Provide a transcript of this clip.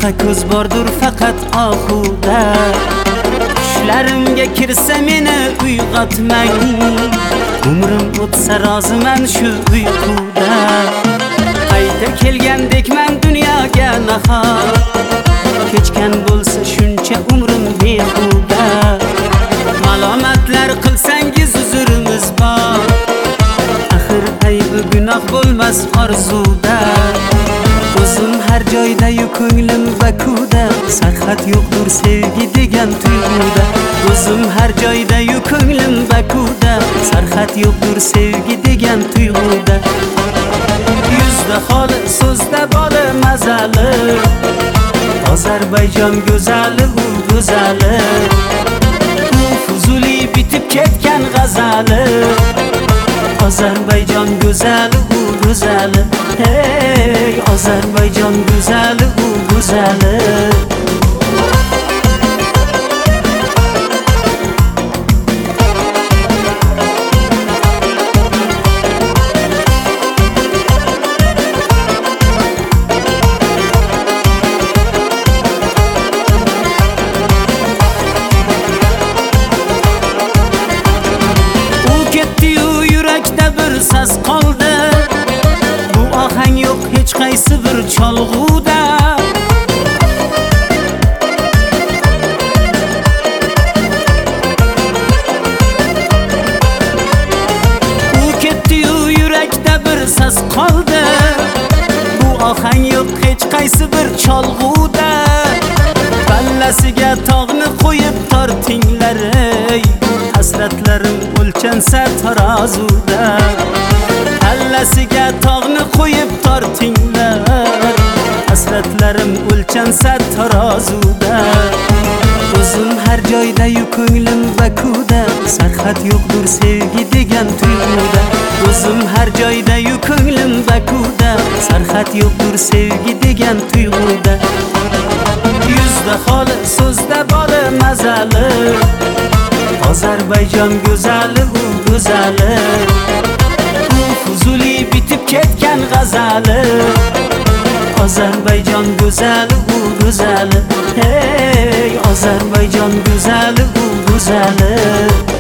va ko'z bordur faqat oxuda. Tushlarimga kirsa meni uyg'otmang, umrim o'tsa roziman shu uyquda. Qayta kelgandekman dunyoga nahot, kechgan bo'lsa shuncha umrim behuda. Malomatlar qilsangiz uzrimiz bor, axir aybi gunoh bo'lmas orzuda. O'zim har joyda-yu ko'nglim vakuda, sarhad yo'qdir sevgi degan tuyg'uda. O'zim har joyda-yu ko'nglim vakuda, sarhad yo'qdir sevgi degan tuyg'uda. Yuzda holi, so'zda boli mazali, Ozarbayjon go'zali, u go'zali. U Fuzuli bitib ketgan g'azali, Ozarbayjon go'zali, u go'zali. Hey, Ozarbayjon go'zali, u go'zali. Sas qoldi, bu ohang yo'q hech qaysi bir cholg'uda. U ketdi-yu yurakda bir sas qoldi, bu ohang yo'q hech qaysi bir cholg'uda. Ballasiga tog'ni qo'yib tortinglar, ey hasratlarim o'lchansa tarozuda. Ballasiga tog'ni qo'yib tortinglar, hasratlarim o'lchansa tarozuda. O'zim har joyda-yu ko'nglim vakuda, sarhad yo'qdir sevgi degan tuyg'uda. O'zim har joyda-yu ko'nglim vakuda, sarhad yo'qdir sevgi degan tuyg'uda. Yuzda holi, so'zda boli mazali, Ozarbayjon go'zali, u go'zali. U Fuzuli bitib ketgan g'azali, Ozarbayjon go'zali, u go'zali. Hey, Ozarbayjon go'zali, u go'zali.